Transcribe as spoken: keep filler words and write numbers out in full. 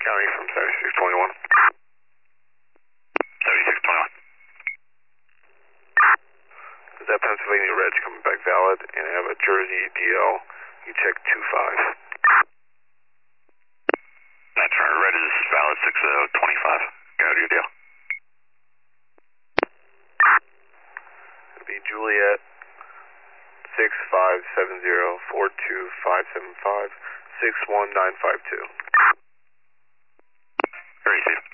County from seventy-six twenty-one. seventy-six twenty-one. Is that Pennsylvania Reg coming back valid? And I have a Jersey D L. You check two five. That's right. Red is valid six twenty-five. Got your deal. It'll be Juliet six five seven zero four two five seven five six one nine five two. Very safe.